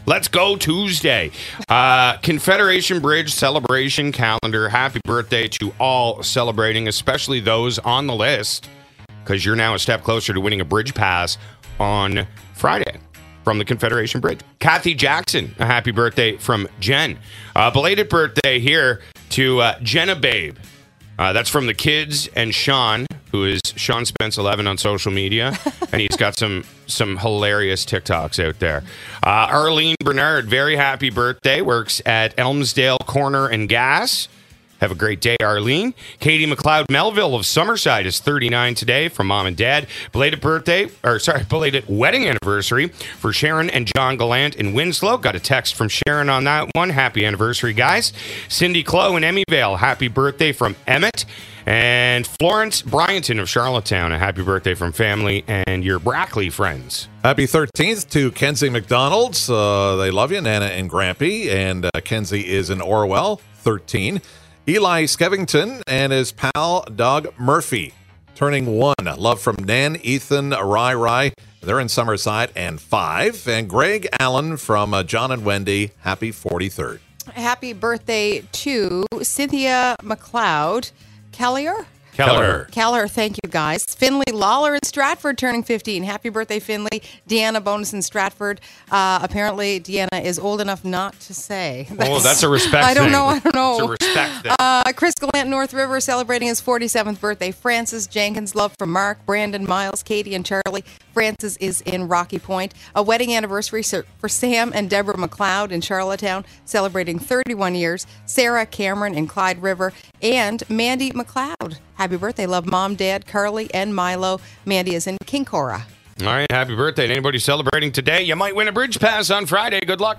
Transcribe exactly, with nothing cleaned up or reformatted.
Let's go Tuesday. Uh, Confederation Bridge celebration calendar. Happy birthday to all celebrating, especially those on the list, because you're now a step closer to winning a bridge pass on Friday from the Confederation Bridge. Kathy Jackson, a happy birthday from Jen. Uh, belated birthday here to uh, Jenna Babe. Uh, that's from the kids and Sean, who is Sean Spence eleven on social media, and he's got some some hilarious TikToks out there. Uh, Arlene Bernard, very happy birthday, works at Elmsdale Corner and Gas. Have a great day, Arlene. Katie McLeod Melville of Summerside is thirty-nine today from mom and dad. Belated birthday, or sorry, belated wedding anniversary for Sharon and John Gallant in Winslow. Got a text from Sharon on that one. Happy anniversary, guys. Cindy Clow in Emmyvale. Happy birthday from Emmett. And Florence Bryanton of Charlottetown. A happy birthday from family and your Brackley friends. Happy thirteenth to Kenzie McDonald's. Uh, they love you, Nana and Grampy. And uh, Kenzie is in Orwell, thirteen. Eli Skevington and his pal Doug Murphy, turning one. Love from Nan, Ethan, Rai Rai. They're in Summerside, and five. And Greg Allen from uh, John and Wendy. Happy forty-third. Happy birthday to Cynthia McLeod. Kellier? Keller. Keller, thank you, guys. Finley Lawler in Stratford turning fifteen. Happy birthday, Finley. Deanna Bonus in Stratford. Uh, apparently, Deanna is old enough not to say. That's, oh, that's a respect I don't thing. know, I don't know. It's a respect thing. Uh, Chris Gallant, North River, celebrating his forty-seventh birthday. Francis Jenkins, love from Mark, Brandon, Miles, Katie, and Charlie. Francis is in Rocky Point. A wedding anniversary for Sam and Deborah McLeod in Charlottetown, celebrating thirty-one years. Sarah Cameron in Clyde River, and Mandy McLeod. Happy birthday. Love mom, dad, Carly, and Milo. Mandy is in Kinkora. All right, happy birthday to anybody celebrating today. You might win a bridge pass on Friday. Good luck.